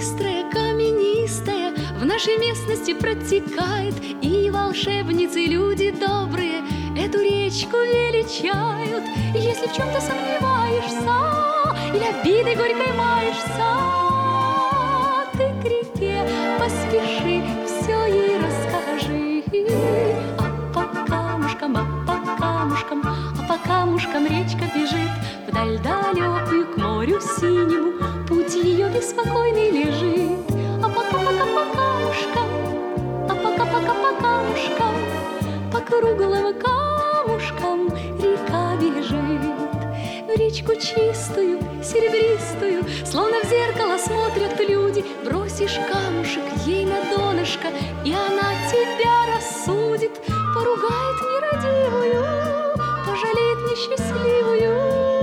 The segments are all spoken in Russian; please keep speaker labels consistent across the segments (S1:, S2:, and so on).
S1: быстрая, каменистая, в нашей местности протекает, и волшебницы, люди добрые, эту речку величают. Если в чем-то сомневаешься или обидой горькой маешься, ты к реке поспеши, все ей расскажи. А по камушкам, а по камушкам речка бежит вдаль далекую к морю синему, путь ее беспокойный лежит. А пока-пока по камушкам, а пока-пока по камушкам, по круглым камушкам река бежит. В речку чистую, серебристую, словно в зеркало смотрят люди. Бросишь камушек ей на донышко, и она тебя рассудит, поругает нерадивую, пожалеет несчастливую.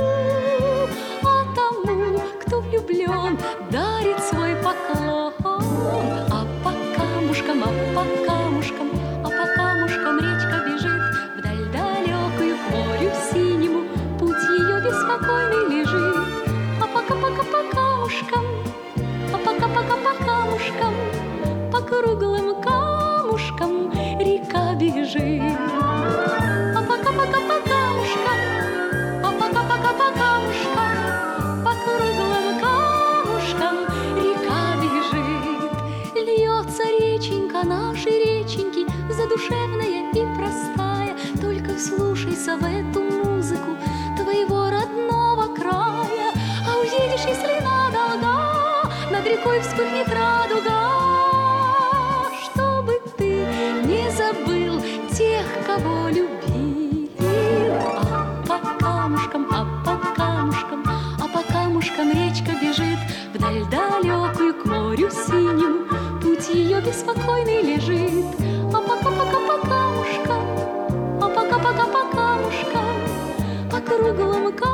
S1: А тому, кто влюблен, дарит свой поклон. А по камушкам, а по камушкам, а по камушкам речка бежит вдаль далекую к морю синему, путь ее беспокойный лежит. А пока-пока по камушкам, а пока-пока по камушкам, по круглым камушкам река бежит. А пока-пока по камушкам, а пока-пока по камушкам, по круглым камушкам река бежит. Льется реченька нашей реченьки, задушевная и простая. Только вслушайся в эту музыку твоего родного края. А уедешь, если надолго, над рекой вспыхнет радуга, чтобы ты не забыл тех, кого любил. А по камушкам, а по камушкам, а по камушкам речка бежит вдаль далекую к морю синему, путь ее беспокойный лежит. А пока-пока по камушкам, а пока-пока по камушкам, по круглым камушкам